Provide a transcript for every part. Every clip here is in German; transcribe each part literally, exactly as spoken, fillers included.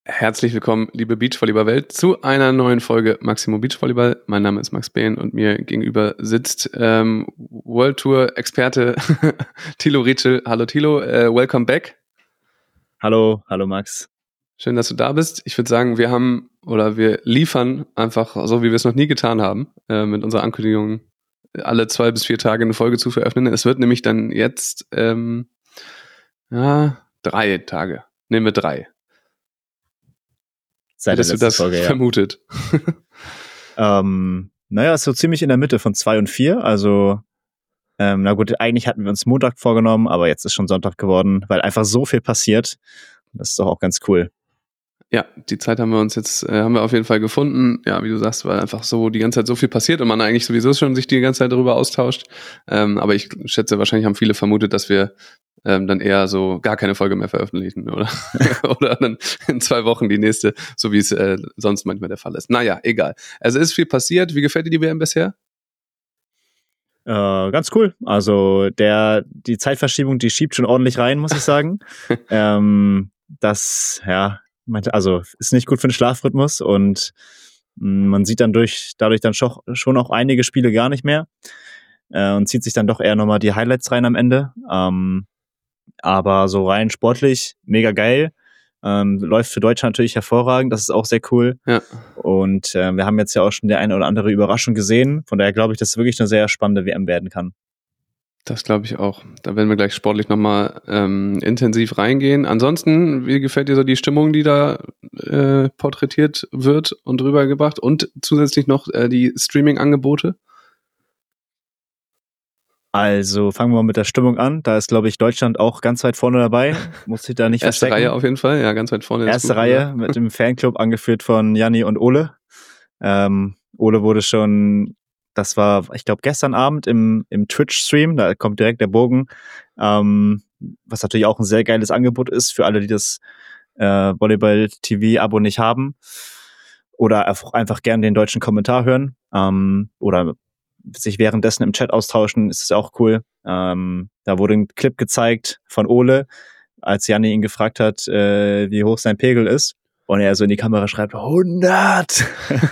Herzlich willkommen, liebe Beachvolleyball-Welt, zu einer neuen Folge Maximo Beachvolleyball. Mein Name ist Max Behn und mir gegenüber sitzt ähm, World Tour-Experte Thilo Rietschel. Hallo Thilo, äh, welcome back. Hallo, hallo Max. Schön, dass du da bist. Ich würde sagen, wir haben oder wir liefern einfach so, wie wir es noch nie getan haben, äh, mit unserer Ankündigung, alle zwei bis vier Tage eine Folge zu veröffentlichen. Es wird nämlich dann jetzt ähm, ja, drei Tage. Nehmen wir drei. Seit Hättest du das Folge, vermutet? Ja. ähm, naja, ist so ziemlich in der Mitte von zwei und vier. Also, ähm, na gut, eigentlich hatten wir uns Montag vorgenommen, aber jetzt ist schon Sonntag geworden, weil einfach so viel passiert. Das ist doch auch ganz cool. Ja, die Zeit haben wir uns jetzt, äh, haben wir auf jeden Fall gefunden. Ja, wie du sagst, weil einfach so die ganze Zeit so viel passiert und man eigentlich sowieso schon sich die ganze Zeit darüber austauscht. Ähm, aber ich schätze, wahrscheinlich haben viele vermutet, dass wir ähm, dann eher so gar keine Folge mehr veröffentlichen, oder? Oder dann in zwei Wochen die nächste, so wie es äh, sonst manchmal der Fall ist. Naja, egal. Also ist viel passiert. Wie gefällt dir die W M bisher? Äh, ganz cool. Also der die Zeitverschiebung, die schiebt schon ordentlich rein, muss ich sagen. ähm, das, ja, also ist nicht gut für den Schlafrhythmus und mh, man sieht dann durch dadurch dann schon, schon auch einige Spiele gar nicht mehr äh, und zieht sich dann doch eher nochmal die Highlights rein am Ende. Ähm, aber so rein sportlich mega geil. Ähm, läuft für Deutschland natürlich hervorragend, das ist auch sehr cool. Ja. Und äh, wir haben jetzt ja auch schon die eine oder andere Überraschung gesehen. Von daher glaube ich, dass es wirklich eine sehr spannende W M werden kann. Das glaube ich auch. Da werden wir gleich sportlich nochmal ähm, intensiv reingehen. Ansonsten, wie gefällt dir so die Stimmung, die da äh, porträtiert wird und rübergebracht? Und zusätzlich noch äh, die Streaming-Angebote? Also fangen wir mal mit der Stimmung an. Da ist, glaube ich, Deutschland auch ganz weit vorne dabei. Muss sich da nicht Erste verstecken. Reihe auf jeden Fall, ja, ganz weit vorne. Erste gut, Reihe oder? Mit dem Fanclub angeführt von Janni und Ole. Ähm, Ole wurde schon, das war, ich glaube, gestern Abend im, im Twitch-Stream, da kommt direkt der Bogen, ähm, was natürlich auch ein sehr geiles Angebot ist für alle, die das äh, Volleyball-T V-Abo nicht haben oder einfach gern den deutschen Kommentar hören ähm, oder sich währenddessen im Chat austauschen, ist es auch cool. Ähm, da wurde ein Clip gezeigt von Ole, als Janni ihn gefragt hat, äh, wie hoch sein Pegel ist. Und er so in die Kamera schreibt, hundert!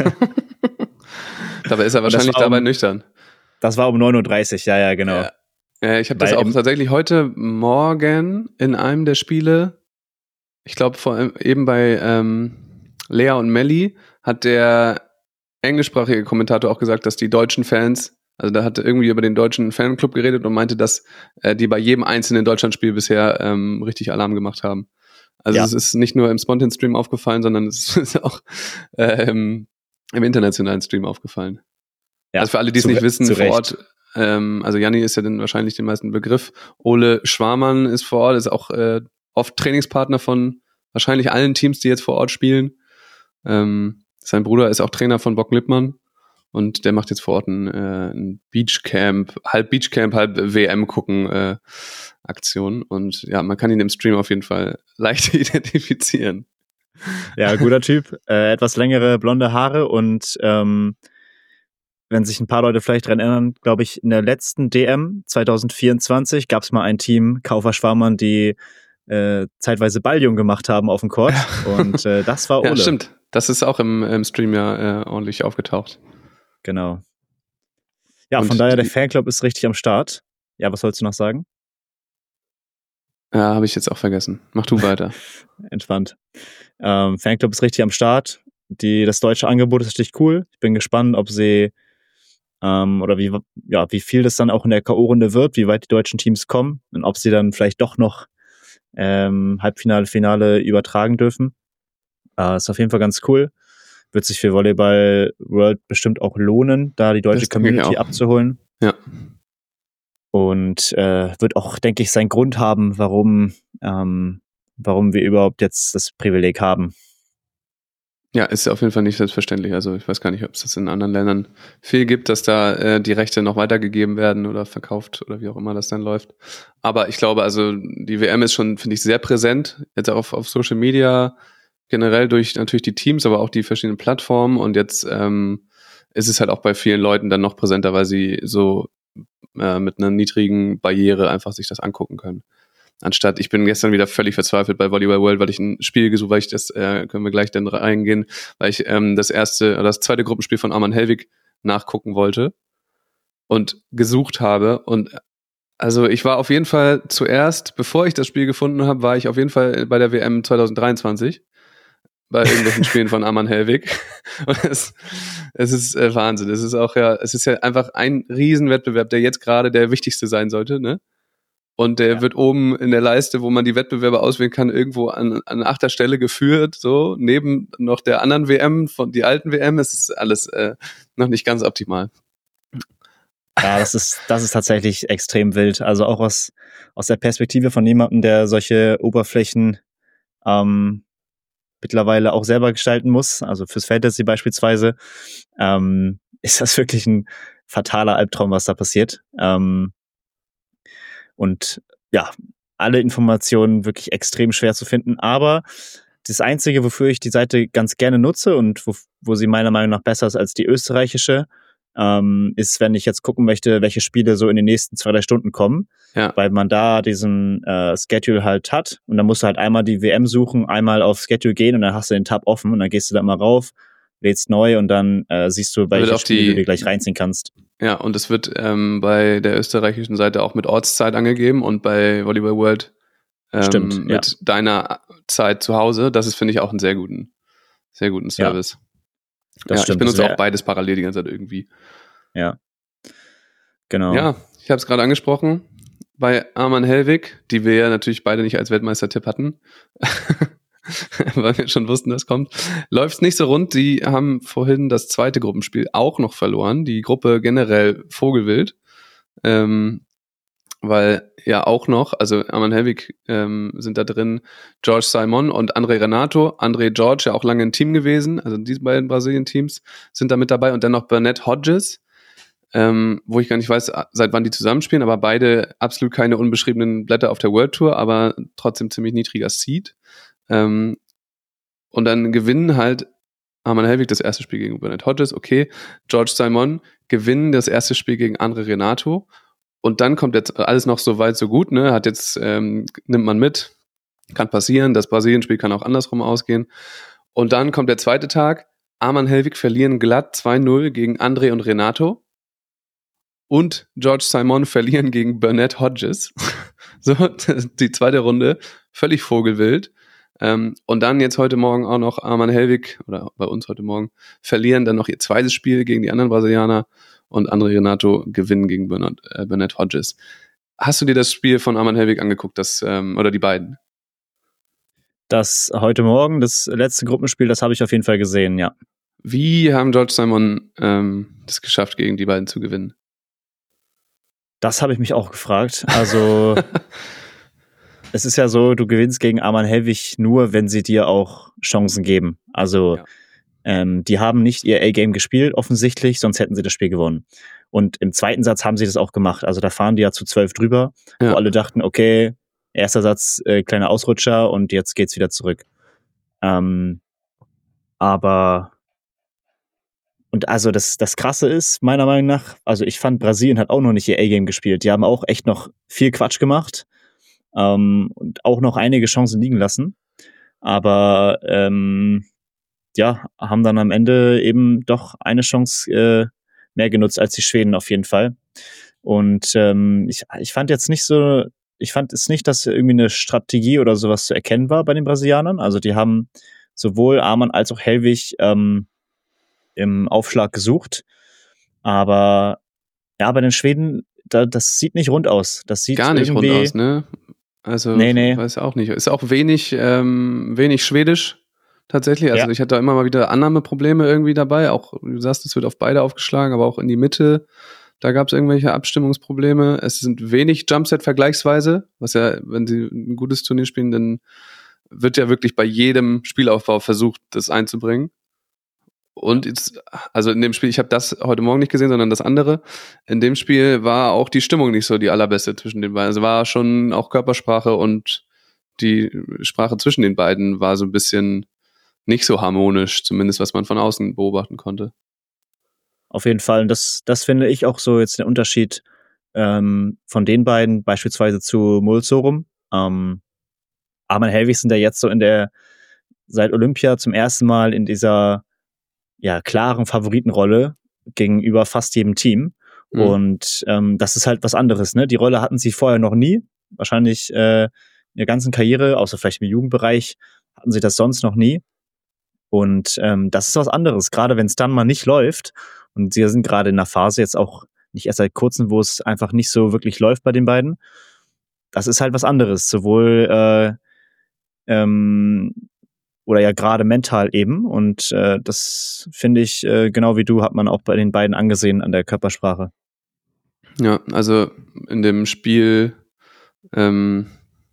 Dabei ist er wahrscheinlich dabei um, nüchtern. Das war um neun Uhr dreißig, ja, ja, genau. Ja. Ja, ich habe das auch tatsächlich heute Morgen in einem der Spiele, ich glaube vor eben bei ähm, Lea und Melli, hat der englischsprachige Kommentator auch gesagt, dass die deutschen Fans, also da hat er irgendwie über den deutschen Fanclub geredet und meinte, dass äh, die bei jedem einzelnen Deutschlandspiel bisher ähm, richtig Alarm gemacht haben. Also ja. Es ist nicht nur im Spontan-Stream aufgefallen, sondern es ist auch äh, im, im internationalen Stream aufgefallen. Ja, also für alle, die es nicht wissen, vor Ort, ähm, also Janni ist ja dann wahrscheinlich den meisten Begriff. Ole Schwarmann ist vor Ort, ist auch äh, oft Trainingspartner von wahrscheinlich allen Teams, die jetzt vor Ort spielen. Ähm, sein Bruder ist auch Trainer von Bock Lippmann und der macht jetzt vor Ort ein, äh, ein Beachcamp, halb Beachcamp, halb W M gucken äh, Aktion und ja, man kann ihn im Stream auf jeden Fall leicht identifizieren. Ja, guter Typ, äh, etwas längere blonde Haare und ähm, wenn sich ein paar Leute vielleicht dran erinnern, glaube ich, in der letzten D M zwanzig vierundzwanzig gab es mal ein Team, Kaufer Schwarmann, die äh, zeitweise Balljung gemacht haben auf dem Court und äh, das war Ole. Ja, stimmt. Das ist auch im, im Stream ja äh, ordentlich aufgetaucht. Genau. Ja, und von daher, der Fanclub ist richtig am Start. Ja, was sollst du noch sagen? Ja, habe ich jetzt auch vergessen. Mach du weiter. Entspannt. Ähm, Fanclub ist richtig am Start. Die, das deutsche Angebot ist richtig cool. Ich bin gespannt, ob sie ähm, oder wie, ja, wie viel das dann auch in der K O-Runde wird, wie weit die deutschen Teams kommen und ob sie dann vielleicht doch noch ähm, Halbfinale, Finale übertragen dürfen. Äh, ist auf jeden Fall ganz cool. Wird sich für Volleyball World bestimmt auch lohnen, da die deutsche Community abzuholen. Ja. Und äh, wird auch, denke ich, seinen Grund haben, warum, ähm, warum wir überhaupt jetzt das Privileg haben. Ja, ist auf jeden Fall nicht selbstverständlich. Also ich weiß gar nicht, ob es das in anderen Ländern viel gibt, dass da äh, die Rechte noch weitergegeben werden oder verkauft oder wie auch immer das dann läuft. Aber ich glaube, also die W M ist schon, finde ich, sehr präsent. Jetzt auch auf, auf Social Media, generell durch natürlich die Teams, aber auch die verschiedenen Plattformen. Und jetzt ähm, ist es halt auch bei vielen Leuten dann noch präsenter, weil sie so äh, mit einer niedrigen Barriere einfach sich das angucken können. Anstatt, ich bin gestern wieder völlig verzweifelt bei Volleyball World, weil ich ein Spiel gesucht, weil ich das, äh, können wir gleich dann reingehen, weil ich ähm, das erste, oder das zweite Gruppenspiel von Arman Helwig nachgucken wollte und gesucht habe. Und also ich war auf jeden Fall zuerst, bevor ich das Spiel gefunden habe, war ich auf jeden Fall bei der W M zwanzig dreiundzwanzig, bei irgendwelchen Spielen von Arman Helwig. Und es, es ist äh, Wahnsinn. Es ist auch ja, es ist ja einfach ein Riesenwettbewerb, der jetzt gerade der wichtigste sein sollte, ne? Und der ja. wird oben in der Leiste, wo man die Wettbewerbe auswählen kann, irgendwo an, an achter Stelle geführt, so, neben noch der anderen W M, von die alten W M. Es ist alles äh, noch nicht ganz optimal. Ja, das ist, das ist tatsächlich extrem wild. Also auch aus, aus der Perspektive von jemandem, der solche Oberflächen ähm, mittlerweile auch selber gestalten muss, also fürs Fantasy beispielsweise, ähm, ist das wirklich ein fataler Albtraum, was da passiert. Ähm, Und ja, alle Informationen wirklich extrem schwer zu finden. Aber das Einzige, wofür ich die Seite ganz gerne nutze und wo, wo sie meiner Meinung nach besser ist als die österreichische, ähm, ist, wenn ich jetzt gucken möchte, welche Spiele so in den nächsten zwei, drei Stunden kommen. Ja. Weil man da diesen äh, Schedule halt hat. Und dann musst du halt einmal die W M suchen, einmal auf Schedule gehen und dann hast du den Tab offen und dann gehst du da mal rauf, lädst neu und dann äh, siehst du, welche Spiele du dir gleich reinziehen kannst. Ja, und es wird ähm, bei der österreichischen Seite auch mit Ortszeit angegeben und bei Volleyball World ähm, Stimmt, mit ja. deiner Zeit zu Hause. Das ist, finde ich, auch einen sehr guten, sehr guten Service. Ja, das ja stimmt. Ich benutze auch beides parallel die ganze Zeit irgendwie. Ja, genau. Ja, ich habe es gerade angesprochen. Bei Arman Helwig, die wir ja natürlich beide nicht als Weltmeistertipp hatten, weil wir schon wussten, das kommt, läuft es nicht so rund. Die haben vorhin das zweite Gruppenspiel auch noch verloren. Die Gruppe generell Vogelwild. Ähm, weil ja auch noch, also Arman Helwig ähm, sind da drin George Simon und André Renato. André George ja auch lange ein Team gewesen. Also diese beiden Brasilien-Teams sind da mit dabei. Und dann noch Burnett Hodges, ähm, wo ich gar nicht weiß, seit wann die zusammenspielen, aber beide absolut keine unbeschriebenen Blätter auf der World Tour, aber trotzdem ziemlich niedriger Seed. Ähm, und dann gewinnen halt Arman Helwig das erste Spiel gegen Burnett Hodges, okay. George Simon gewinnen das erste Spiel gegen André Renato. Und dann kommt jetzt alles noch so weit, so gut, ne? Hat jetzt, ähm, nimmt man mit, kann passieren, das Brasilien-Spiel kann auch andersrum ausgehen. Und dann kommt der zweite Tag, Arman Helwig verlieren glatt zwei null gegen André und Renato. Und George Simon verlieren gegen Burnett Hodges. So, die zweite Runde, völlig vogelwild. Ähm, und dann jetzt heute Morgen auch noch Arman Helwig, oder bei uns heute Morgen, verlieren dann noch ihr zweites Spiel gegen die anderen Brasilianer und André Renato gewinnen gegen Burnett, äh, Burnett Hodges. Hast du dir das Spiel von Arman Helwig angeguckt, das, ähm, oder die beiden? Das heute Morgen, das letzte Gruppenspiel, das habe ich auf jeden Fall gesehen, ja. Wie haben George Simon ähm, das geschafft, gegen die beiden zu gewinnen? Das habe ich mich auch gefragt. Also es ist ja so, du gewinnst gegen Arman Helwig nur, wenn sie dir auch Chancen geben. Also ja. ähm, die haben nicht ihr A-Game gespielt, offensichtlich, sonst hätten sie das Spiel gewonnen. Und im zweiten Satz haben sie das auch gemacht. Also da fahren die ja zu zwölf drüber, ja. wo alle dachten, okay, erster Satz, äh, kleiner Ausrutscher und jetzt geht's wieder zurück. Ähm, aber und also das, das Krasse ist, meiner Meinung nach, also ich fand, Brasilien hat auch noch nicht ihr A-Game gespielt. Die haben auch echt noch viel Quatsch gemacht. Ähm, und auch noch einige Chancen liegen lassen. Aber ähm, ja, haben dann am Ende eben doch eine Chance äh, mehr genutzt als die Schweden auf jeden Fall. Und ähm, ich, ich fand jetzt nicht so, ich fand es nicht, dass irgendwie eine Strategie oder sowas zu erkennen war bei den Brasilianern. Also die haben sowohl Arman als auch Helwig ähm, im Aufschlag gesucht. Aber ja, bei den Schweden, da, das sieht nicht rund aus. Das sieht gar nicht irgendwie rund aus, ne? Also, nee, nee. weiß auch nicht. Ist auch wenig, ähm, wenig schwedisch tatsächlich. Also, ja. ich hatte da immer mal wieder Annahmeprobleme irgendwie dabei. Auch, du sagst, es wird auf beide aufgeschlagen, aber auch in die Mitte. Da gab es irgendwelche Abstimmungsprobleme. Es sind wenig Jumpset vergleichsweise, was ja, wenn sie ein gutes Turnier spielen, dann wird ja wirklich bei jedem Spielaufbau versucht, das einzubringen. Und jetzt, also in dem Spiel, ich habe das heute Morgen nicht gesehen, sondern das andere. In dem Spiel war auch die Stimmung nicht so die allerbeste zwischen den beiden. Also war schon auch Körpersprache und die Sprache zwischen den beiden war so ein bisschen nicht so harmonisch, zumindest was man von außen beobachten konnte. Auf jeden Fall. Und das, das finde ich auch so jetzt der Unterschied ähm, von den beiden, beispielsweise zu Mulsorum. Ähm, Arman Helwig sind ja jetzt so in der, seit Olympia zum ersten Mal in dieser ja, klaren Favoritenrolle gegenüber fast jedem Team. Mhm. Und ähm, das ist halt was anderes, ne? Die Rolle hatten sie vorher noch nie. Wahrscheinlich äh, in der ganzen Karriere, außer vielleicht im Jugendbereich, hatten sie das sonst noch nie. Und ähm, das ist was anderes, gerade wenn es dann mal nicht läuft. Und sie sind gerade in einer Phase jetzt auch nicht erst seit kurzem, wo es einfach nicht so wirklich läuft bei den beiden. Das ist halt was anderes, sowohl äh, ähm, oder ja gerade mental eben. Und äh, das finde ich, äh, genau wie du, hat man auch bei den beiden angesehen an der Körpersprache. Ja, also in dem Spiel, ähm,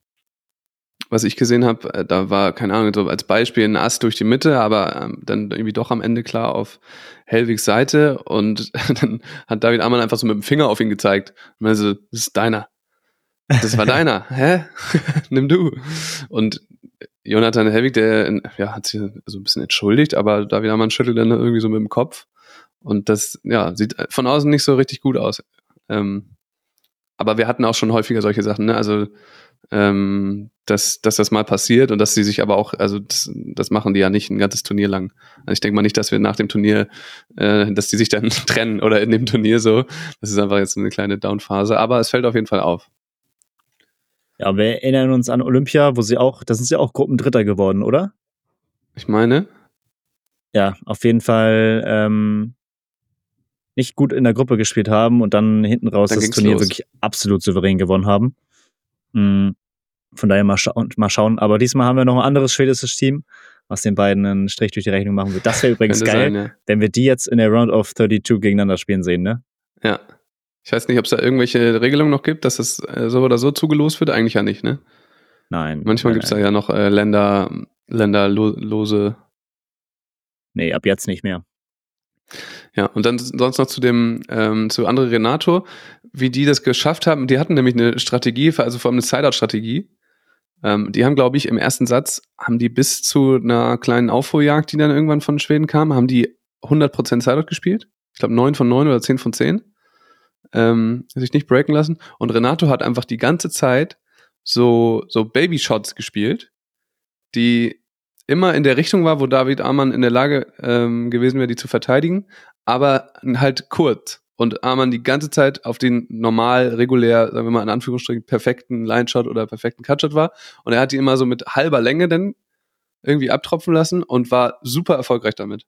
was ich gesehen habe, da war, keine Ahnung, so als Beispiel ein Ass durch die Mitte, aber ähm, dann irgendwie doch am Ende klar auf Helwigs Seite und dann hat David Amann einfach so mit dem Finger auf ihn gezeigt. Und er so, das ist deiner. Das war deiner. Hä? Nimm du. Und Jonathan Helwig, der ja, hat sich so ein bisschen entschuldigt, aber David Amann schüttelt dann irgendwie so mit dem Kopf. Und das, ja, sieht von außen nicht so richtig gut aus. Ähm, aber wir hatten auch schon häufiger solche Sachen, ne? Also, ähm, dass, dass das mal passiert und dass sie sich aber auch, also das, das machen die ja nicht ein ganzes Turnier lang. Also ich denke mal nicht, dass wir nach dem Turnier, äh, dass die sich dann trennen oder in dem Turnier so. Das ist einfach jetzt eine kleine Downphase, aber es fällt auf jeden Fall auf. Ja, wir erinnern uns an Olympia, wo sie auch, da sind sie auch Gruppendritter geworden, oder? Ich meine? Ja, auf jeden Fall ähm, nicht gut in der Gruppe gespielt haben und dann hinten raus dann das Turnier los. Wirklich absolut souverän gewonnen haben. Mhm. Von daher mal, scha- mal schauen. Aber diesmal haben wir noch ein anderes schwedisches Team, was den beiden einen Strich durch die Rechnung machen wird. Das wäre übrigens geil, sein, ja. Wenn wir die jetzt in der Round of thirty-two gegeneinander spielen sehen, ne? Ja. Ich weiß nicht, ob es da irgendwelche Regelungen noch gibt, dass es äh, so oder so zugelost wird. Eigentlich ja nicht, ne? Nein. Manchmal gibt es da ja noch äh, Länder, länderlose. Nee, ab jetzt nicht mehr. Ja, und dann sonst noch zu dem, ähm, zu Andre Renato, wie die das geschafft haben. Die hatten nämlich eine Strategie, also vor allem eine Sideout-Strategie. Ähm, die haben, glaube ich, im ersten Satz, haben die bis zu einer kleinen Aufholjagd, die dann irgendwann von Schweden kam, haben die hundert Prozent Sideout gespielt. Ich glaube neun von neun oder zehn von zehn. Ähm, sich nicht breaken lassen. Und Renato hat einfach die ganze Zeit so, so Baby-Shots gespielt, die immer in der Richtung war, wo David Amann in der Lage ähm, gewesen wäre, die zu verteidigen, aber halt kurz. Und Amann die ganze Zeit auf den normal, regulär, sagen wir mal in Anführungsstrichen, perfekten Line-Shot oder perfekten Cut-Shot war. Und er hat die immer so mit halber Länge dann irgendwie abtropfen lassen und war super erfolgreich damit.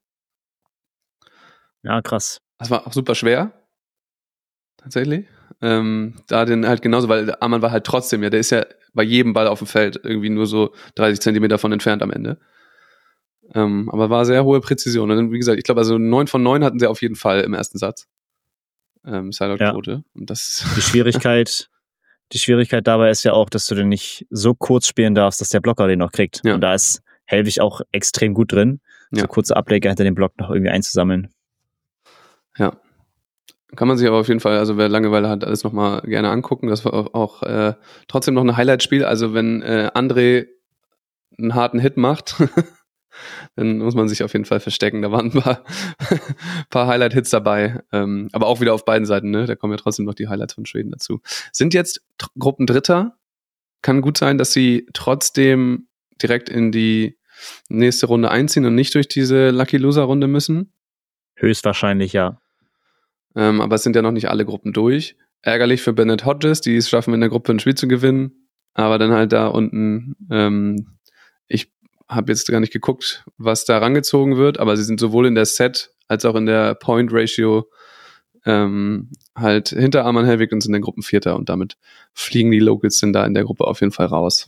Ja, krass. Das war auch super schwer. Tatsächlich. Ähm, da den halt genauso, weil Amann war halt trotzdem, ja, der ist ja bei jedem Ball auf dem Feld irgendwie nur so dreißig Zentimeter von entfernt am Ende. Ähm, aber war sehr hohe Präzision. Und dann, wie gesagt, ich glaube, also neun von neun hatten sie auf jeden Fall im ersten Satz. Ähm, Sideout-Quote. Ja. Und das die Schwierigkeit, die Schwierigkeit dabei ist ja auch, dass du den nicht so kurz spielen darfst, dass der Blocker den noch kriegt. Ja. Und da ist Helwig auch extrem gut drin, ja. So kurze Ableger hinter dem Block noch irgendwie einzusammeln. Ja. Kann man sich aber auf jeden Fall, also wer Langeweile hat, alles nochmal gerne angucken. Das war auch, auch äh, trotzdem noch ein Highlight-Spiel. Also wenn äh, André einen harten Hit macht, dann muss man sich auf jeden Fall verstecken. Da waren ein paar, paar Highlight-Hits dabei. Ähm, aber auch wieder auf beiden Seiten, ne? Da kommen ja trotzdem noch die Highlights von Schweden dazu. Sind jetzt T- Gruppendritter. Kann gut sein, dass sie trotzdem direkt in die nächste Runde einziehen und nicht durch diese Lucky-Loser-Runde müssen. Höchstwahrscheinlich, ja. Ähm, aber es sind ja noch nicht alle Gruppen durch. Ärgerlich für Bennett Hodges, die es schaffen, in der Gruppe ein Spiel zu gewinnen. Aber dann halt da unten, ähm, ich habe jetzt gar nicht geguckt, was da rangezogen wird, aber sie sind sowohl in der Set als auch in der Point Ratio ähm, halt hinter Arman Helwig und sind in der Gruppenvierter und damit fliegen die Locals dann da in der Gruppe auf jeden Fall raus.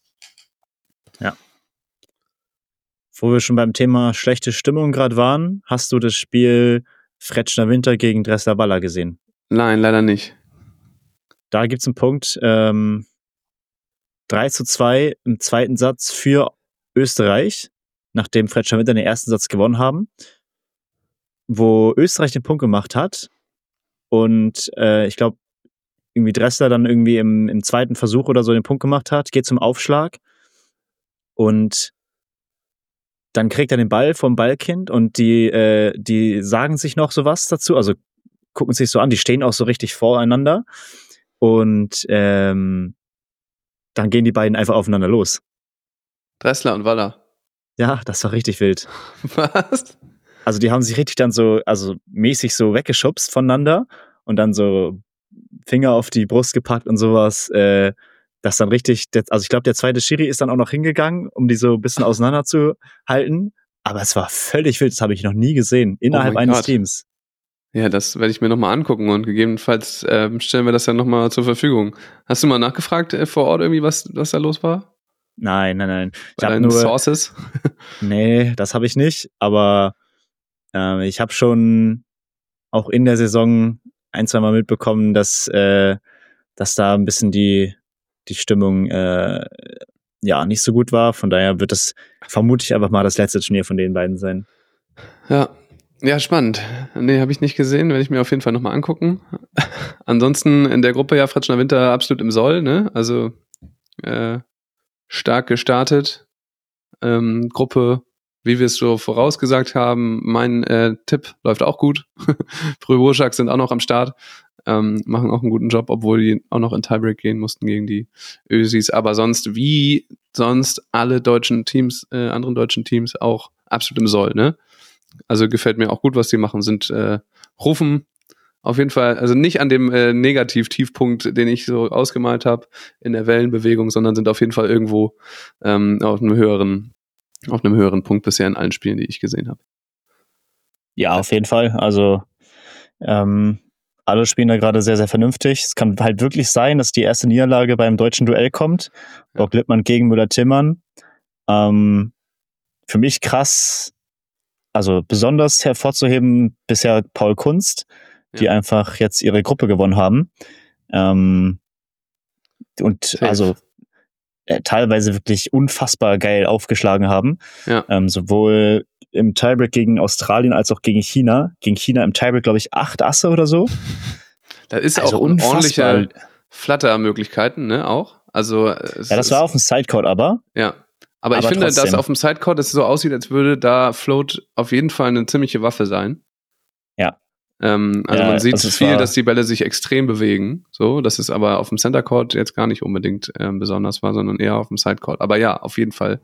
Ja. Wo wir schon beim Thema schlechte Stimmung gerade waren, hast du das Spiel Fretschner Winter gegen Dressler Waller gesehen? Nein, leider nicht. Da gibt's einen Punkt, ähm, drei zu zwei im zweiten Satz für Österreich, nachdem Fretschner Winter den ersten Satz gewonnen haben, wo Österreich den Punkt gemacht hat und äh, ich glaube, irgendwie Dressler dann irgendwie im, im zweiten Versuch oder so den Punkt gemacht hat, geht zum Aufschlag und dann kriegt er den Ball vom Ballkind und die, äh, die sagen sich noch sowas dazu, also gucken sich so an, die stehen auch so richtig voreinander und ähm, dann gehen die beiden einfach aufeinander los. Dressler und Waller. Ja, das war richtig wild. Was? Also die haben sich richtig dann so, also mäßig so weggeschubst voneinander und dann so Finger auf die Brust gepackt und sowas. Äh, das dann richtig, also ich glaube, der zweite Schiri ist dann auch noch hingegangen, um die so ein bisschen auseinanderzuhalten. Aber es war völlig wild, das habe ich noch nie gesehen, innerhalb Oh mein eines Gott. Teams. Ja, das werde ich mir nochmal angucken und gegebenenfalls ähm, stellen wir das dann nochmal zur Verfügung. Hast du mal nachgefragt äh, vor Ort irgendwie, was, was da los war? Nein, nein, nein. Ich Bei habe deinen nur Sources? Nee, das habe ich nicht, aber äh, ich habe schon auch in der Saison ein, zwei Mal mitbekommen, dass, äh, dass da ein bisschen die, die Stimmung äh, ja nicht so gut war. Von daher wird das vermutlich einfach mal das letzte Turnier von den beiden sein. Ja, ja, spannend. Nee, habe ich nicht gesehen, werde ich mir auf jeden Fall nochmal angucken. Ansonsten in der Gruppe ja Fritschner Winter absolut im Soll, ne? Also äh, stark gestartet. Ähm, Gruppe, wie wir es so vorausgesagt haben, mein äh, Tipp läuft auch gut. Frühe Burschak sind auch noch am Start, ähm, machen auch einen guten Job, obwohl die auch noch in Tiebreak gehen mussten gegen die Ösis. Aber sonst, wie sonst alle deutschen Teams, äh, anderen deutschen Teams auch absolut im Soll, ne? Also gefällt mir auch gut, was die machen, sind äh, rufen auf jeden Fall, also nicht an dem äh, Negativ-Tiefpunkt, den ich so ausgemalt habe in der Wellenbewegung, sondern sind auf jeden Fall irgendwo ähm, auf einem höheren, auf einem höheren Punkt bisher in allen Spielen, die ich gesehen habe. Ja, auf jeden Fall. Also ähm, alle spielen da gerade sehr, sehr vernünftig. Es kann halt wirklich sein, dass die erste Niederlage beim deutschen Duell kommt. Bock Lippmann gegen Müller-Timmern. Ähm, für mich krass, also besonders hervorzuheben bisher Paul Kunst, die ja. einfach jetzt ihre Gruppe gewonnen haben. Ähm, und Safe. also äh, teilweise wirklich unfassbar geil aufgeschlagen haben. Ja. Ähm, sowohl im Tiebreak gegen Australien als auch gegen China. Gegen China im Tiebreak, glaube ich, acht Asse oder so. Da ist also auch ordentliche Flutter-Möglichkeiten, ne, auch. Also es ja, das war auf dem Sidecourt aber. Ja. Aber, aber ich finde, trotzdem. dass auf dem Sidecourt es so aussieht, als würde da Float auf jeden Fall eine ziemliche Waffe sein. Ja. Ähm, also ja, man sieht also viel, dass die Bälle sich extrem bewegen. So, das ist aber auf dem Centercourt jetzt gar nicht unbedingt ähm, besonders war, sondern eher auf dem Sidecourt. Aber ja, auf jeden Fall.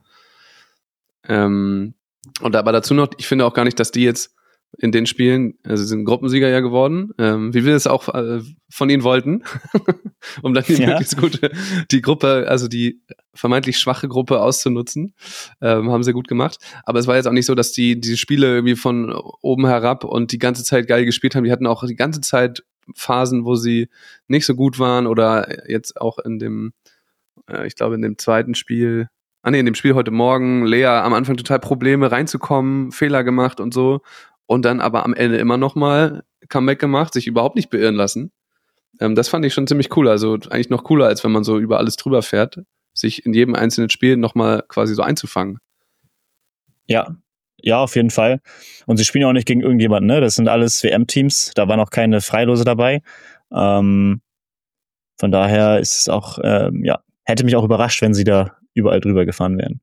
Ähm, und aber dazu noch, ich finde auch gar nicht, dass die jetzt in den Spielen, also sie sind Gruppensieger ja geworden, ähm, wie wir es auch äh, von ihnen wollten, um dann die ja. möglichst gute, die Gruppe, also die vermeintlich schwache Gruppe auszunutzen, ähm, haben sie gut gemacht. Aber es war jetzt auch nicht so, dass die diese Spiele irgendwie von oben herab und die ganze Zeit geil gespielt haben. Die hatten auch die ganze Zeit Phasen, wo sie nicht so gut waren oder jetzt auch in dem, äh, ich glaube in dem zweiten Spiel, ah nee, in dem Spiel heute Morgen, Lea am Anfang total Probleme reinzukommen, Fehler gemacht und so. Und dann aber am Ende immer noch mal Comeback gemacht, sich überhaupt nicht beirren lassen. Ähm, das fand ich schon ziemlich cool. Also eigentlich noch cooler, als wenn man so über alles drüber fährt, sich in jedem einzelnen Spiel noch mal quasi so einzufangen. Ja, ja, auf jeden Fall. Und sie spielen auch nicht gegen irgendjemanden, ne? Das sind alles W M-Teams. Da waren auch keine Freilose dabei. Ähm, von daher ist es auch, ähm, ja, hätte mich auch überrascht, wenn sie da überall drüber gefahren wären.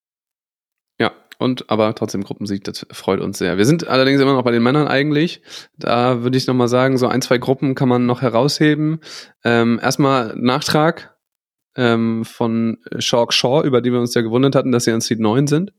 Ja. Und aber trotzdem Gruppensieg, das freut uns sehr. Wir sind allerdings immer noch bei den Männern eigentlich. Da würde ich nochmal sagen, so ein, zwei Gruppen kann man noch herausheben. Ähm, erstmal Nachtrag ähm, von Chalk Shaw, über die wir uns ja gewundert hatten, dass sie an Seed neun sind.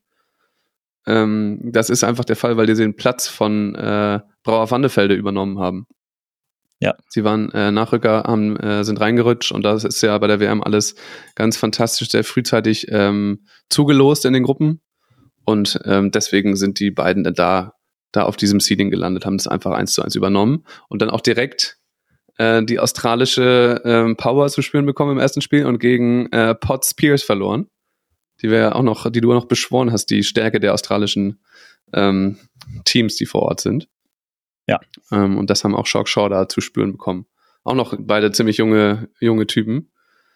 Ähm, das ist einfach der Fall, weil die den Platz von äh, Brauer-Vandefelde übernommen haben. Ja. Sie waren äh, Nachrücker, haben, äh, sind reingerutscht und das ist ja bei der W M alles ganz fantastisch, sehr frühzeitig ähm, zugelost in den Gruppen. Und ähm, deswegen sind die beiden da, da auf diesem Seeding gelandet, haben das einfach eins zu eins übernommen und dann auch direkt äh, die australische ähm, Power zu spüren bekommen im ersten Spiel und gegen äh, Potts Pierce verloren, die wir auch noch, die du auch noch beschworen hast, die Stärke der australischen ähm, Teams, die vor Ort sind. Ja. Ähm, und das haben auch Chalk Shaw da zu spüren bekommen. Auch noch beide ziemlich junge, junge Typen.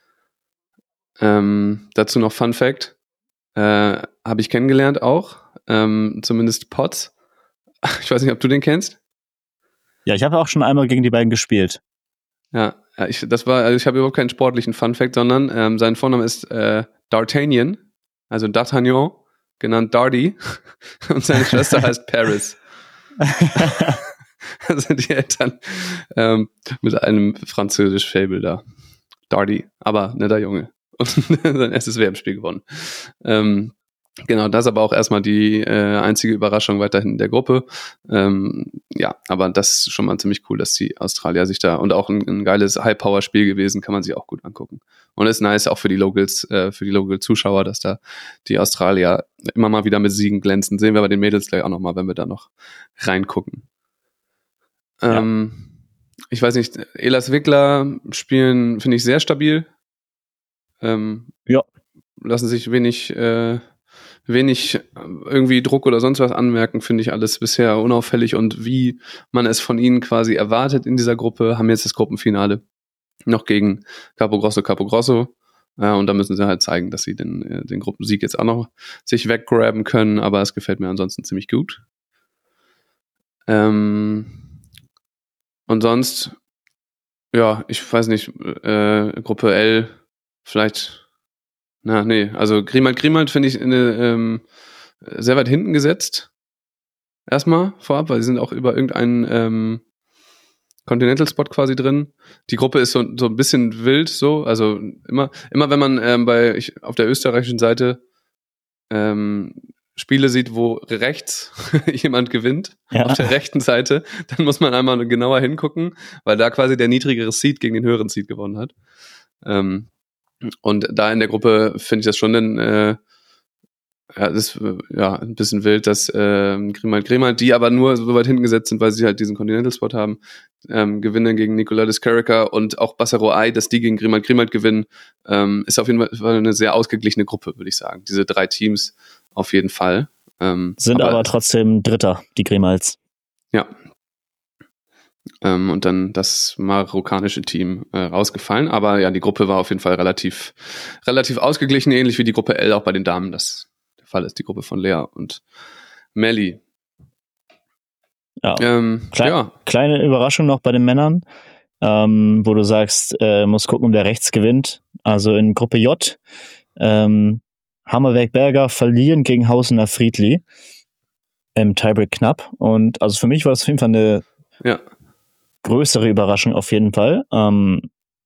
Ähm, dazu noch Fun Fact. Äh, habe ich kennengelernt auch, ähm, zumindest Potts. Ich weiß nicht, ob du den kennst. Ja, ich habe auch schon einmal gegen die beiden gespielt. Ja, ich, das war, also ich habe überhaupt keinen sportlichen Funfact, sondern ähm, sein Vorname ist äh, D'Artagnan, also D'Artagnan, genannt Darty, und seine Schwester heißt Paris. Also die Eltern ähm, mit einem französisch Fable da. Darty, aber netter Junge. und sein erstes W M-Spiel gewonnen. Ähm, Genau, das ist aber auch erstmal die äh, einzige Überraschung weiterhin in der Gruppe. Ähm, ja, aber das ist schon mal ziemlich cool, dass die Australier sich da, und auch ein, ein geiles High-Power-Spiel gewesen, kann man sich auch gut angucken. Und ist nice auch für die Locals, äh, für die Local-Zuschauer, dass da die Australier immer mal wieder mit Siegen glänzen. Sehen wir bei den Mädels gleich auch nochmal, wenn wir da noch reingucken. Ähm, ja. Ich weiß nicht, Elas Wickler spielen, finde ich, sehr stabil. Ähm, ja. Lassen sich wenig... Äh, wenig irgendwie Druck oder sonst was anmerken, finde ich alles bisher unauffällig, und wie man es von ihnen quasi erwartet in dieser Gruppe, haben jetzt das Gruppenfinale noch gegen Capo Grosso Capo Grosso, äh, und da müssen sie halt zeigen, dass sie den, äh, den Gruppensieg jetzt auch noch sich weggraben können, aber es gefällt mir ansonsten ziemlich gut. Ähm, und sonst, ja, ich weiß nicht, äh, Gruppe L, vielleicht Na, nee, also Grimald Grimald finde ich eine, ähm, sehr weit hinten gesetzt. Erstmal vorab, weil sie sind auch über irgendeinen ähm, Continental-Spot quasi drin. Die Gruppe ist so, so ein bisschen wild, so, also immer, immer wenn man ähm, bei ich, auf der österreichischen Seite ähm, Spiele sieht, wo rechts jemand gewinnt, ja. Auf der rechten Seite, dann muss man einmal genauer hingucken, weil da quasi der niedrigere Seed gegen den höheren Seed gewonnen hat. Ähm, Und da in der Gruppe finde ich das schon ein, äh, ja, das ist ja ein bisschen wild, dass äh, Grimald Grimald, die aber nur so weit hinten gesetzt sind, weil sie halt diesen Continental-Spot haben, ähm, gewinnen gegen Nicolas Descarica, und auch Bassaro Ai, dass die gegen Grimald Grimald gewinnen, ähm, ist auf jeden Fall eine sehr ausgeglichene Gruppe, würde ich sagen. Diese drei Teams auf jeden Fall. Ähm, sind aber, aber trotzdem Dritter, die Grimalds. Ja. Ähm, und dann das marokkanische Team äh, rausgefallen. Aber ja, die Gruppe war auf jeden Fall relativ, relativ ausgeglichen, ähnlich wie die Gruppe L auch bei den Damen. Das der Fall ist, die Gruppe von Lea und Melli. Ja. Ähm, Klein, ja. Kleine Überraschung noch bei den Männern, ähm, wo du sagst, äh, muss gucken, wer rechts gewinnt. Also in Gruppe J, ähm, Hammerwerk-Berger verlieren gegen Hausener Friedli im Tiebreak knapp. Und also für mich war das auf jeden Fall eine ja. größere Überraschung auf jeden Fall. Ähm,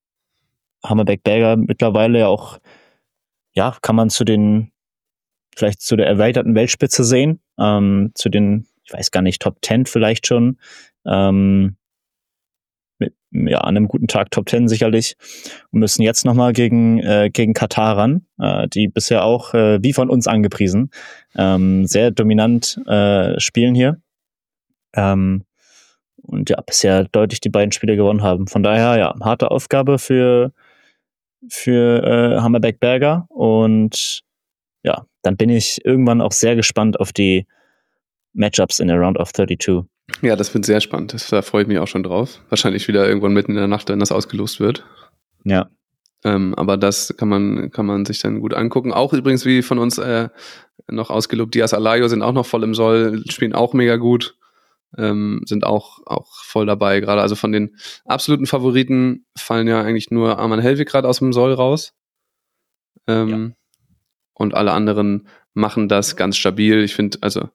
Hammerbeck-Berger mittlerweile ja auch, ja, kann man zu den, vielleicht zu der erweiterten Weltspitze sehen, ähm, zu den, ich weiß gar nicht, Top Ten vielleicht schon, ähm, mit, ja, an einem guten Tag Top Ten sicherlich, und müssen jetzt nochmal gegen, äh, gegen Katar ran, äh, die bisher auch, äh, wie von uns angepriesen, ähm, sehr dominant äh, spielen hier. Ähm, Und ja, bisher deutlich die beiden Spiele gewonnen haben. Von daher, ja, harte Aufgabe für, für äh, Hammerbeck-Berger. Und ja, dann bin ich irgendwann auch sehr gespannt auf die Matchups in der Round of thirty-two. Ja, das wird sehr spannend. Das, da freue ich mich auch schon drauf. Wahrscheinlich wieder irgendwann mitten in der Nacht, wenn das ausgelost wird. Ja. Ähm, aber das kann man, kann man sich dann gut angucken. Auch übrigens, wie von uns äh, noch ausgelobt, Diaz Alayo sind auch noch voll im Soll, spielen auch mega gut. Ähm, sind auch, auch voll dabei gerade. Also von den absoluten Favoriten fallen ja eigentlich nur Arman Helwig gerade aus dem Soll raus. Ähm, ja. Und alle anderen machen das ganz stabil. Ich finde, also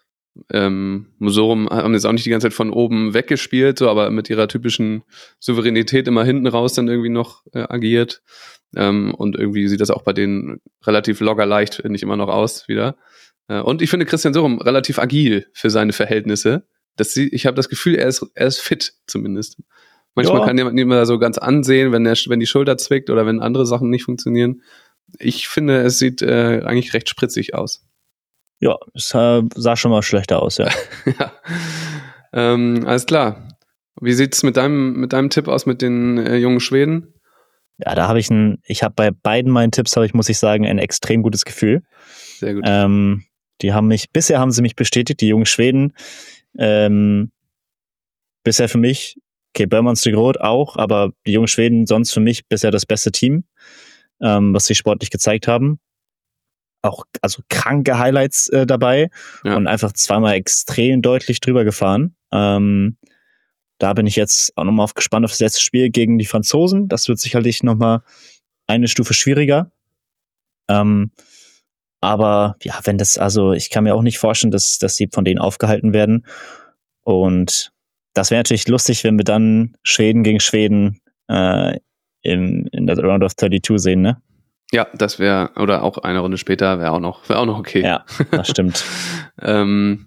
ähm, Musorum haben jetzt auch nicht die ganze Zeit von oben weggespielt, so, aber mit ihrer typischen Souveränität immer hinten raus dann irgendwie noch äh, agiert. Ähm, und irgendwie sieht das auch bei denen relativ locker leicht, finde ich, immer noch aus wieder. Äh, und ich finde Christian Sorum relativ agil für seine Verhältnisse. Das, ich habe das Gefühl, er ist, er ist fit zumindest. Manchmal ja. kann jemand nicht mehr so ganz ansehen, wenn, der, wenn die Schulter zwickt oder wenn andere Sachen nicht funktionieren. Ich finde, es sieht äh, eigentlich recht spritzig aus. Ja, es äh, sah schon mal schlechter aus, ja. ja. Ähm, alles klar. Wie sieht's mit deinem, mit deinem Tipp aus mit den äh, jungen Schweden? Ja, da habe ich ein, ich habe bei beiden meinen Tipps, habe ich, muss ich sagen, ein extrem gutes Gefühl. Sehr gut. Ähm, die haben mich, bisher haben sie mich bestätigt, die jungen Schweden. Ähm, bisher für mich, okay, Bermondsey-Groth auch, aber die jungen Schweden sonst für mich bisher das beste Team, ähm, was sie sportlich gezeigt haben. Auch also kranke Highlights äh, dabei ja. und einfach zweimal extrem deutlich drüber gefahren. Ähm, da bin ich jetzt auch nochmal gespannt auf das letzte Spiel gegen die Franzosen. Das wird sicherlich nochmal eine Stufe schwieriger. Ähm, aber ja, wenn das, also ich kann mir auch nicht vorstellen, dass, dass sie von denen aufgehalten werden. Und das wäre natürlich lustig, wenn wir dann Schweden gegen Schweden äh, in, in der Round of thirty-two sehen, ne? Ja, das wäre, oder auch eine Runde später wäre auch noch, wäre auch noch okay. Ja, das stimmt. ähm,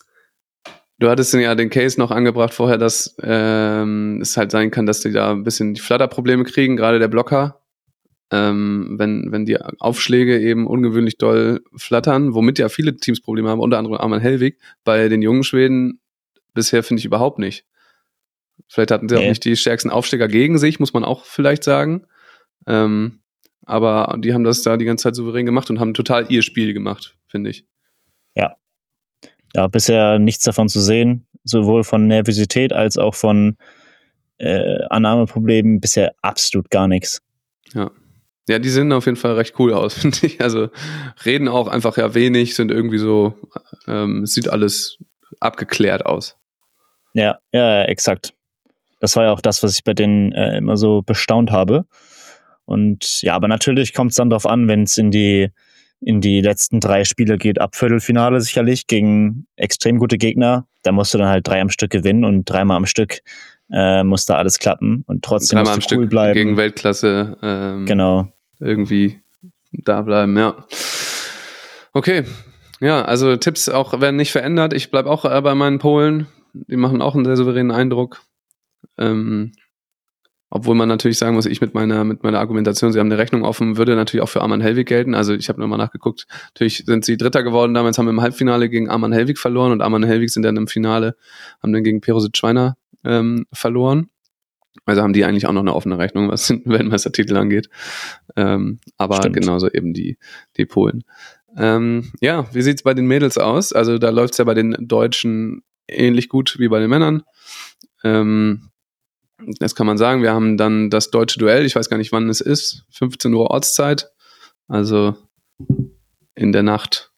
du hattest ja den Case noch angebracht vorher, dass ähm, es halt sein kann, dass die da ein bisschen die Flutterprobleme kriegen, gerade der Blocker. Ähm, wenn, wenn die Aufschläge eben ungewöhnlich doll flattern, womit ja viele Teams Probleme haben, unter anderem Arman Helwig. Bei den jungen Schweden bisher finde ich überhaupt nicht. Vielleicht hatten sie nee. auch nicht die stärksten Aufschläger gegen sich, muss man auch vielleicht sagen. Ähm, aber die haben das da die ganze Zeit souverän gemacht und haben total ihr Spiel gemacht, finde ich. Ja. Ja, bisher nichts davon zu sehen, sowohl von Nervosität als auch von äh, Annahmeproblemen, bisher absolut gar nichts. Ja. Ja, die sehen auf jeden Fall recht cool aus, finde ich. Also reden auch einfach ja wenig, sind irgendwie so, ähm, es sieht alles abgeklärt aus. Ja, ja, exakt. Das war ja auch das, was ich bei denen äh, immer so bestaunt habe. Und ja, aber natürlich kommt es dann drauf an, wenn es in die in die letzten drei Spiele geht, ab Viertelfinale sicherlich, gegen extrem gute Gegner. Da musst du dann halt drei am Stück gewinnen und dreimal am Stück äh, muss da alles klappen. Und trotzdem dreimal musst du am cool Stück bleiben. Gegen Weltklasse ähm, genau. irgendwie da bleiben, ja. Okay, ja, also Tipps auch werden nicht verändert. Ich bleibe auch äh, bei meinen Polen. Die machen auch einen sehr souveränen Eindruck. Ähm, obwohl man natürlich sagen muss, ich mit meiner mit meiner Argumentation, sie haben eine Rechnung offen, würde natürlich auch für Arman Helwig gelten. Also ich habe nochmal nachgeguckt. Natürlich sind sie Dritter geworden. Damals haben wir im Halbfinale gegen Arman Helwig verloren und Arman Helwig sind dann im Finale, haben dann gegen Peruzic Schweiner ähm, verloren. Also haben die eigentlich auch noch eine offene Rechnung, was den Weltmeistertitel angeht. Ähm, aber Stimmt. Genauso eben die die Polen. Ähm, ja, wie sieht's bei den Mädels aus? Also da läuft's ja bei den Deutschen ähnlich gut wie bei den Männern. Ähm, Das kann man sagen. Wir haben dann das deutsche Duell. Ich weiß gar nicht, wann es ist. fünfzehn Uhr Ortszeit. Also in der Nacht.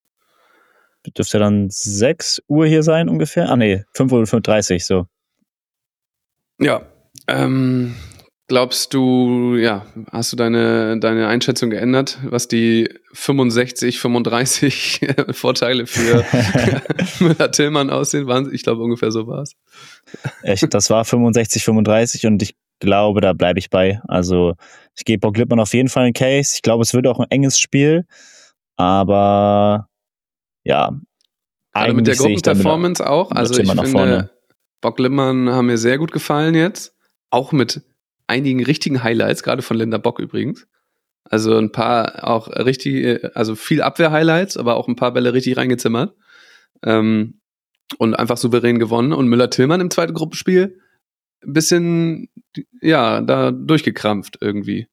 Dürfte dann sechs Uhr hier sein ungefähr? Ah nee, fünf Uhr fünfunddreißig so. Ja. Ähm, glaubst du, ja, hast du deine, deine Einschätzung geändert, was die fünfundsechzig, fünfunddreißig Vorteile für Müller-Tillmann aussehen? Ich glaube, ungefähr so war es. Echt, das war fünfundsechzig, fünfunddreißig und ich glaube, da bleibe ich bei. Also ich gebe Bock Lippmann auf jeden Fall einen Case. Ich glaube, es wird auch ein enges Spiel, aber ja. Gerade mit der Gruppenperformance auch. Also ich finde, Bock Lippmann haben mir sehr gut gefallen jetzt. Auch mit einigen richtigen Highlights, gerade von Linda Bock übrigens. Also ein paar auch richtig, also viel Abwehr-Highlights, aber auch ein paar Bälle richtig reingezimmert. Ähm, und einfach souverän gewonnen. Und Müller-Tillmann im zweiten Gruppenspiel ein bisschen, ja, da durchgekrampft irgendwie.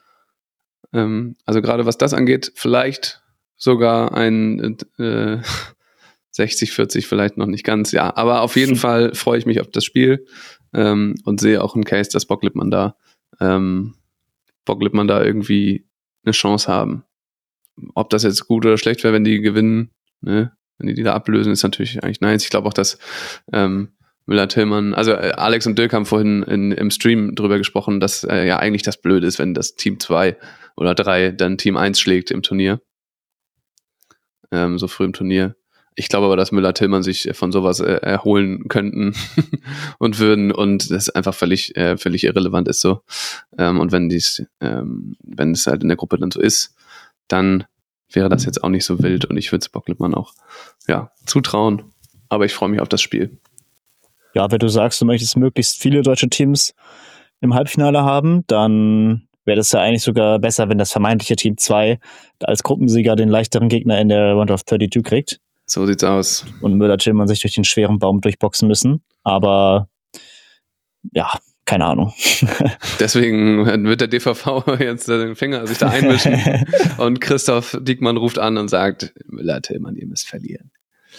Ähm, also gerade was das angeht, vielleicht sogar ein äh, sechzig, vierzig vielleicht noch nicht ganz, ja. Aber auf jeden Fall freue ich mich auf das Spiel ähm, und sehe auch einen Case, dass Bock Lippmann da ähm, Bock Lippmann da irgendwie eine Chance haben. Ob das jetzt gut oder schlecht wäre, wenn die gewinnen, ne? Wenn die die da ablösen, ist natürlich eigentlich nice. Ich glaube auch, dass ähm, Müller-Tillmann, also äh, Alex und Dirk haben vorhin in, im Stream drüber gesprochen, dass äh, ja eigentlich das Blöde ist, wenn das Team zwei oder drei dann Team eins schlägt im Turnier. Ähm, so früh im Turnier. Ich glaube aber, dass Müller-Tillmann sich von sowas äh, erholen könnten und würden und das einfach völlig, äh, völlig irrelevant ist so. Ähm, und wenn dies, ähm, wenn es halt in der Gruppe dann so ist, dann wäre das jetzt auch nicht so wild und ich würde es Bock Lippmann auch ja, zutrauen. Aber ich freue mich auf das Spiel. Ja, wenn du sagst, du möchtest möglichst viele deutsche Teams im Halbfinale haben, dann wäre das ja eigentlich sogar besser, wenn das vermeintliche Team zwei als Gruppensieger den leichteren Gegner in der Round of zweiunddreißig kriegt. So sieht's aus. Und Müller-Tillmann sich durch den schweren Baum durchboxen müssen. Aber ja, keine Ahnung. Deswegen wird der D V V jetzt den Finger sich da einmischen und Christoph Diekmann ruft an und sagt, Müller-Tillmann, ihr müsst verlieren.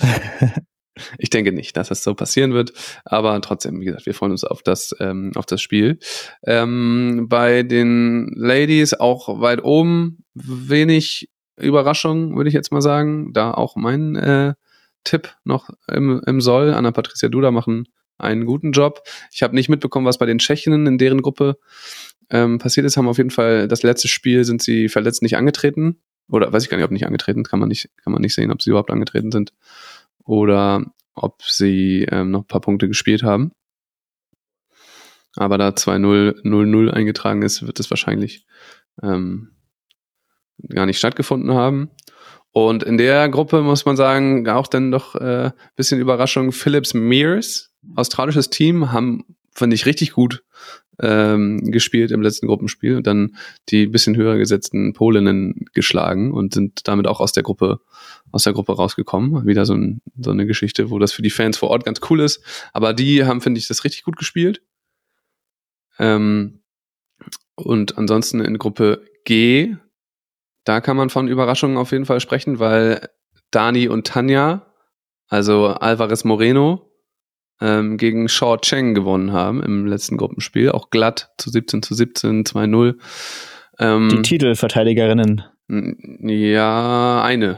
Ich denke nicht, dass das so passieren wird, aber trotzdem, wie gesagt, wir freuen uns auf das, ähm, auf das Spiel. Ähm, bei den Ladies auch weit oben, wenig Überraschung, würde ich jetzt mal sagen. Da auch mein äh, Tipp noch im, im Soll. Anna-Patricia Duda machen einen guten Job. Ich habe nicht mitbekommen, was bei den Tschechinnen in deren Gruppe ähm, passiert ist. Haben auf jeden Fall das letzte Spiel sind sie verletzt nicht angetreten. Oder weiß ich gar nicht, ob nicht angetreten. Kann man nicht, kann man nicht sehen, ob sie überhaupt angetreten sind. Oder ob sie ähm, noch ein paar Punkte gespielt haben. Aber da zwei null null null eingetragen ist, wird es wahrscheinlich ähm, gar nicht stattgefunden haben. Und in der Gruppe muss man sagen, auch dann doch ein äh, bisschen Überraschung, Philips Mears, australisches Team, haben, fand ich, richtig gut ähm, gespielt im letzten Gruppenspiel und dann die bisschen höher gesetzten Polinnen geschlagen und sind damit auch aus der Gruppe aus der Gruppe rausgekommen. Wieder so, ein, so eine Geschichte, wo das für die Fans vor Ort ganz cool ist. Aber die haben, finde ich, das richtig gut gespielt. Ähm, und ansonsten in Gruppe G, da kann man von Überraschungen auf jeden Fall sprechen, weil Dani und Tanja, also Alvarez Moreno, ähm, gegen Shaw Cheng gewonnen haben im letzten Gruppenspiel. Auch glatt zu siebzehn zu siebzehn, zwei null. Ähm, Die Titelverteidigerinnen. Ja, eine.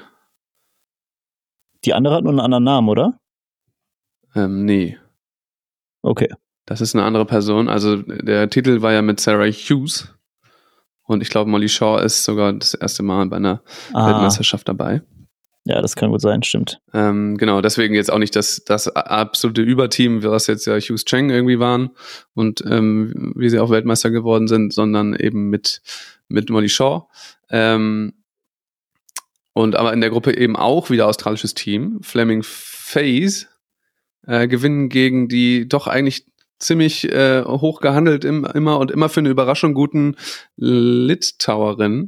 Die andere hat nur einen anderen Namen, oder? Ähm, nee. Okay. Das ist eine andere Person. Also der Titel war ja mit Sarah Hughes. Und ich glaube, Molly Shaw ist sogar das erste Mal bei einer ah. Weltmeisterschaft dabei. Ja, das kann gut sein, stimmt. Ähm, genau, deswegen jetzt auch nicht das, das absolute Überteam, was jetzt ja Hughes Cheng irgendwie waren und ähm, wie sie auch Weltmeister geworden sind, sondern eben mit, mit Molly Shaw. Ähm, und aber in der Gruppe eben auch wieder australisches Team. Fleming Faze äh, gewinnen gegen die doch eigentlich ziemlich äh, hoch gehandelt im, immer und immer für eine Überraschung guten Litauerin.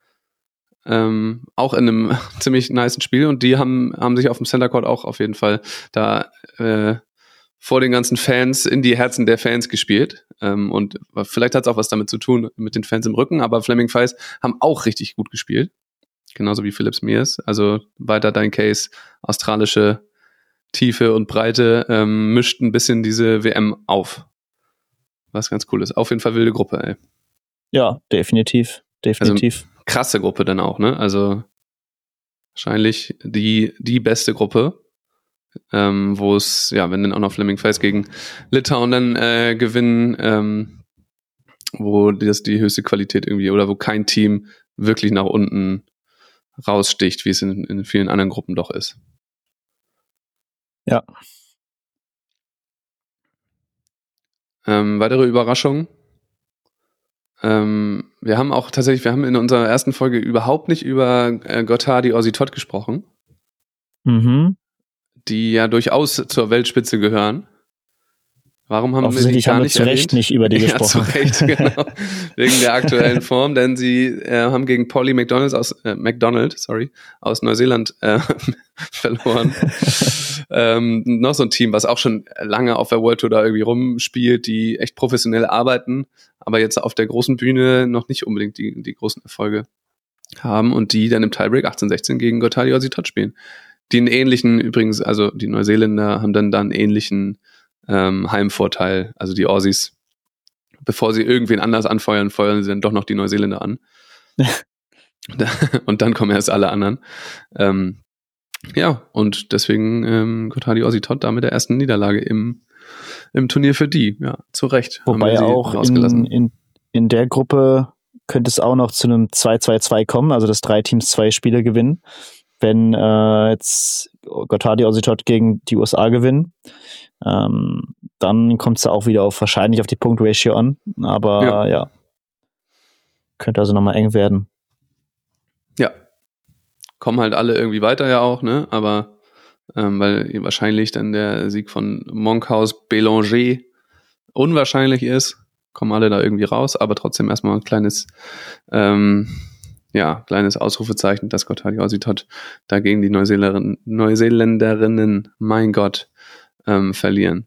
Ähm, auch in einem ziemlich nicen Spiel und die haben, haben sich auf dem Center Court auch auf jeden Fall da äh, vor den ganzen Fans in die Herzen der Fans gespielt. Ähm, und vielleicht hat es auch was damit zu tun mit den Fans im Rücken, aber Fleming Faze haben auch richtig gut gespielt. Genauso wie Philips Mears. Also weiter dein Case, australische Tiefe und Breite ähm, mischt ein bisschen diese W M auf. Was ganz cool ist. Auf jeden Fall wilde Gruppe, ey. Ja, definitiv. Definitiv. Also, krasse Gruppe dann auch, ne? Also wahrscheinlich die, die beste Gruppe, ähm, wo es, ja, wenn dann auch noch Fleming Faze gegen Litauen dann äh, gewinnen, ähm, wo das die höchste Qualität irgendwie, oder wo kein Team wirklich nach unten raussticht, wie es in, in vielen anderen Gruppen doch ist. Ja. Ähm, weitere Überraschung. Ähm, wir haben auch tatsächlich, wir haben in unserer ersten Folge überhaupt nicht über äh, Gottardi Ozzy Todd gesprochen. Mhm. Die ja durchaus zur Weltspitze gehören. Warum haben wir die gar haben wir nicht zu Recht erwähnt? nicht über die ja, gesprochen. Zu Recht, genau. Wegen der aktuellen Form, denn sie äh, haben gegen Polly McDonald aus äh, McDonald, sorry, aus Neuseeland äh, verloren. ähm, noch so ein Team, was auch schon lange auf der World Tour da irgendwie rumspielt, die echt professionell arbeiten, aber jetzt auf der großen Bühne noch nicht unbedingt die, die großen Erfolge haben und die dann im Tiebreak achtzehn sechzehn gegen Gottardi Ozzy Todd spielen. Die einen ähnlichen, übrigens, also die Neuseeländer haben dann da einen ähnlichen ähm, Heimvorteil. Also die Aussies, bevor sie irgendwen anders anfeuern, feuern sie dann doch noch die Neuseeländer an. Und dann kommen erst alle anderen. Ähm, ja, und deswegen ähm, Gottardi Ozzy Todd da mit der ersten Niederlage im, im Turnier für die. Ja, zu Recht. Wobei auch in, in, in der Gruppe könnte es auch noch zu einem zwei zwei zwei kommen, also dass drei Teams zwei Spiele gewinnen. Wenn äh, jetzt Gottardi Ozzy Todd gegen die U S A gewinnen, ähm, dann kommt es auch wieder auf wahrscheinlich auf die Punktratio an. Aber ja, ja könnte also nochmal eng werden. Ja. Kommen halt alle irgendwie weiter ja auch, ne? Aber ähm, weil wahrscheinlich dann der Sieg von Monkhouse Belanger unwahrscheinlich ist, kommen alle da irgendwie raus, aber trotzdem erstmal ein kleines ähm, ja, kleines Ausrufezeichen, dass Gottardi Ozzy Todd da gegen die Neuseeländerinnen, Neuseeländerinnen, mein Gott, ähm, verlieren.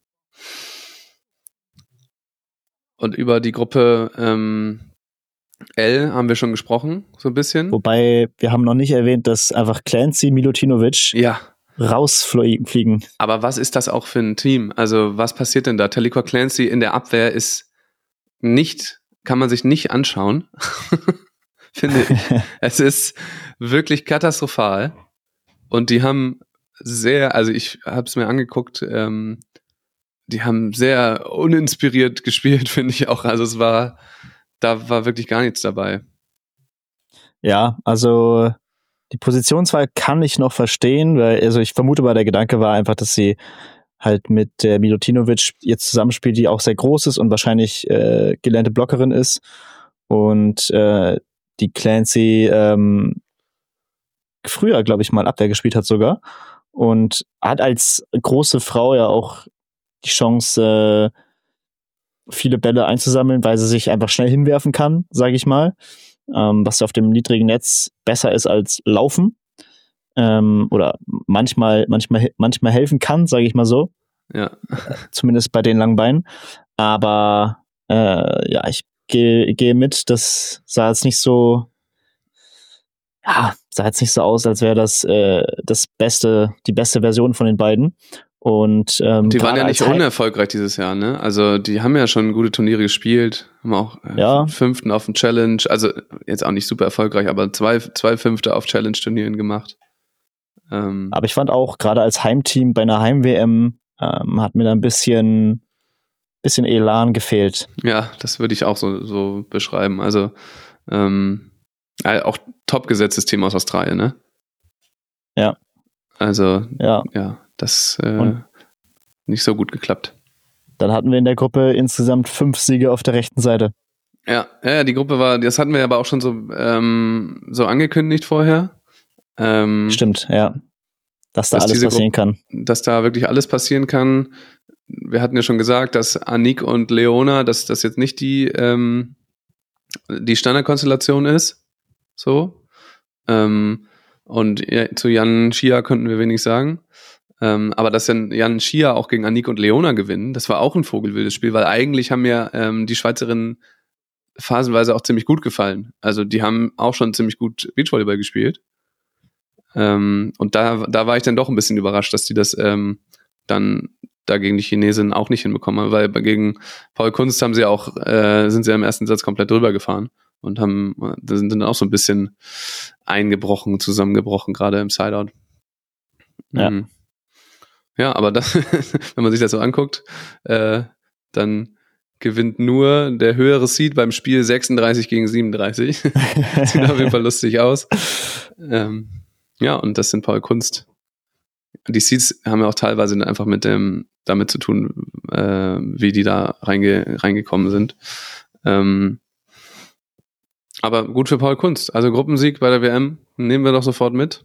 Und über die Gruppe ähm, L haben wir schon gesprochen, so ein bisschen. Wobei, wir haben noch nicht erwähnt, dass einfach Clancy, Milutinovic ja. rausfliegen. Aber was ist das auch für ein Team? Also was passiert denn da? Taliko Clancy in der Abwehr ist nicht, kann man sich nicht anschauen. Finde ich. Es ist wirklich katastrophal. Und die haben sehr, also ich habe es mir angeguckt, ähm, die haben sehr uninspiriert gespielt, finde ich auch. Also es war, da war wirklich gar nichts dabei. Ja, also die Positionswahl kann ich noch verstehen, weil, also ich vermute mal, der Gedanke war einfach, dass sie halt mit der Milutinovic jetzt zusammenspielt, die auch sehr groß ist und wahrscheinlich äh, gelernte Blockerin ist. Und äh, die Clancy ähm, früher, glaube ich, mal Abwehr gespielt hat sogar. Und hat als große Frau ja auch die Chance, äh, viele Bälle einzusammeln, weil sie sich einfach schnell hinwerfen kann, sage ich mal. Ähm, was auf dem niedrigen Netz besser ist als Laufen. Ähm, oder manchmal, manchmal, manchmal helfen kann, sage ich mal so. Ja. Zumindest bei den langen Beinen. Aber äh, ja, ich gehe gehe mit, das sah jetzt nicht so ja, sah jetzt nicht so aus, als wäre das äh, das beste, die beste Version von den beiden. Und ähm, die waren ja nicht Heim- unerfolgreich dieses Jahr, ne? Also die haben ja schon gute Turniere gespielt, haben auch äh, Ja. Fünften auf dem Challenge, also jetzt auch nicht super erfolgreich, aber zwei, zwei Fünfte auf Challenge-Turnieren gemacht. Ähm, Aber ich fand auch, gerade als Heimteam bei einer Heim-W M ähm, hat mir da ein bisschen, bisschen Elan gefehlt. ja, das würde ich auch so, so beschreiben. Also ähm, ja, auch top gesetztes Team aus Australien, ne? Ja. Also Ja. ja, das äh, Und nicht so gut geklappt. dann hatten wir in der Gruppe insgesamt fünf Siege auf der rechten Seite. Ja, ja, die Gruppe war, das hatten wir aber auch schon so, ähm, so angekündigt vorher. Ähm, Stimmt, ja. Dass da dass alles diese passieren Gruppe, kann. Dass da wirklich alles passieren kann. Wir hatten ja schon gesagt, dass Anique und Leona, dass das jetzt nicht die, ähm, die Standardkonstellation ist. So. Ähm, und ja, zu Jan Schia könnten wir wenig sagen. Ähm, aber dass dann Jan Schia auch gegen Anique und Leona gewinnen, das war auch ein vogelwildes Spiel, weil eigentlich haben ja ähm, die Schweizerinnen phasenweise auch ziemlich gut gefallen. Also die haben auch schon ziemlich gut Beachvolleyball gespielt. Ähm, und da, da war ich dann doch ein bisschen überrascht, dass die das ähm, dann da gegen die Chinesen auch nicht hinbekommen haben, weil gegen Paul Kunst haben sie auch, äh, sind sie im ersten Satz komplett drüber gefahren und haben, da sind dann auch so ein bisschen eingebrochen, zusammengebrochen, gerade im Sideout. Ja. Mhm. Ja, aber das, wenn man sich das so anguckt, äh, dann gewinnt nur der höhere Seed beim Spiel sechsunddreißig gegen siebenunddreißig. Sieht auf jeden Fall lustig aus. Ähm, ja, und das sind Paul Kunst. Die Seeds haben ja auch teilweise einfach mit dem, damit zu tun, äh, wie die da reinge, reingekommen sind. Ähm, aber gut für Paul Kunst. Also Gruppensieg bei der W M nehmen wir doch sofort mit.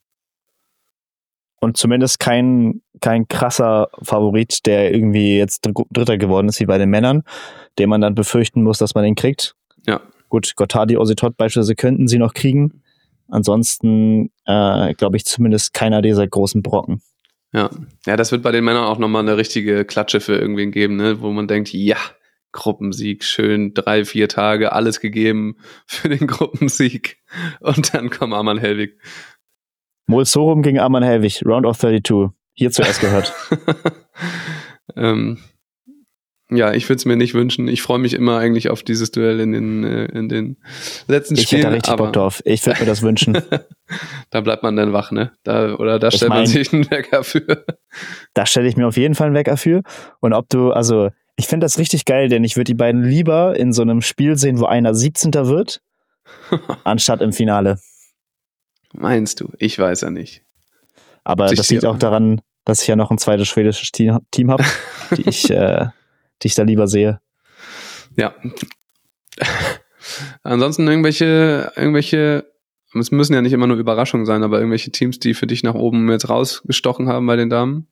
Und zumindest kein, kein krasser Favorit, der irgendwie jetzt Dritter geworden ist, wie bei den Männern, den man dann befürchten muss, dass man den kriegt. Ja. Gut, Gotthardi, Ositot beispielsweise könnten sie noch kriegen. Ansonsten äh, glaube ich zumindest keiner dieser großen Brocken. Ja. Ja, das wird bei den Männern auch nochmal eine richtige Klatsche für irgendwen geben, ne? Wo man denkt, ja, Gruppensieg, schön, drei, vier Tage, alles gegeben für den Gruppensieg. Und dann kommt Arman Helwig. Molsorum gegen Arman Helwig, Round of zweiunddreißig. Hier zuerst gehört. ähm, ja, ich würde es mir nicht wünschen. Ich freue mich immer eigentlich auf dieses Duell in den, äh, in den letzten ich Spielen. Ich hätte da richtig aber Bock drauf. Ich würde mir das wünschen. Da bleibt man dann wach, ne? Da, oder da ich stellt mein, man sich einen Wecker für. Da stelle ich mir auf jeden Fall einen Wecker für. Und ob du, also, ich finde das richtig geil, denn ich würde die beiden lieber in so einem Spiel sehen, wo einer siebzehnter wird, anstatt im Finale. Meinst du? Ich weiß ja nicht. Aber Sich das liegt auch daran, dass ich ja noch ein zweites schwedisches Team, Team habe, die ich, äh, die ich da lieber sehe. Ja. Ansonsten irgendwelche, irgendwelche, es müssen ja nicht immer nur Überraschungen sein, aber irgendwelche Teams, die für dich nach oben jetzt rausgestochen haben bei den Damen?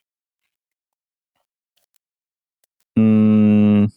Mm.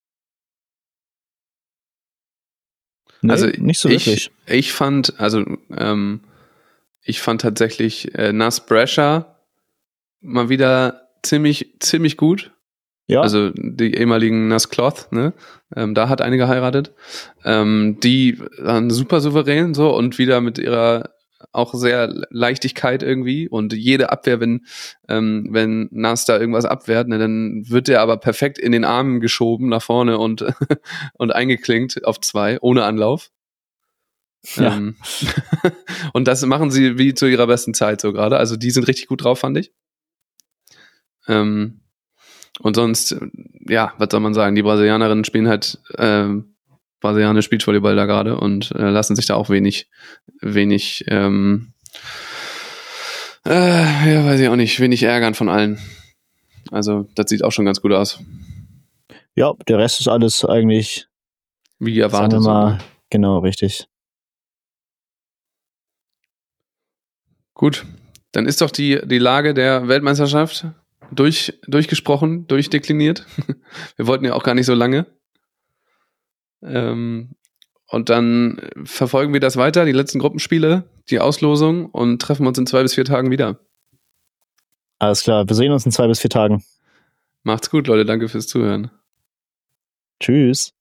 Nee, also nicht so ich, wirklich. Ich fand, also ähm, ich fand tatsächlich äh, Nas Brescia mal wieder ziemlich, ziemlich gut. Ja. Also die ehemaligen Nas Cloth, ne? Ähm, da hat eine geheiratet. Ähm, die waren super souverän so und wieder mit ihrer auch sehr Leichtigkeit irgendwie und jede Abwehr, wenn ähm, wenn Nas da irgendwas abwehrt, ne, dann wird der aber perfekt in den Armen geschoben nach vorne und und eingeklinkt auf zwei, ohne Anlauf. Ja. Ähm, und das machen sie wie zu ihrer besten Zeit so gerade. Also die sind richtig gut drauf, fand ich. Ähm, und sonst, ja, was soll man sagen, die Brasilianerinnen spielen halt ähm, brasilianisch Beachvolleyball da gerade und äh, lassen sich da auch wenig, wenig, ähm, äh, ja, weiß ich auch nicht, wenig ärgern von allen. Also das sieht auch schon ganz gut aus. Ja, der Rest ist alles eigentlich wie erwartet. Sagen wir mal, so, ne? Genau, richtig. Gut, dann ist doch die, die Lage der Weltmeisterschaft durch, durchgesprochen, durchdekliniert. Wir wollten ja auch gar nicht so lange. Ähm, und dann verfolgen wir das weiter, die letzten Gruppenspiele, die Auslosung und treffen uns in zwei bis vier Tagen wieder. Alles klar, wir sehen uns in zwei bis vier Tagen. Macht's gut, Leute, danke fürs Zuhören. Tschüss.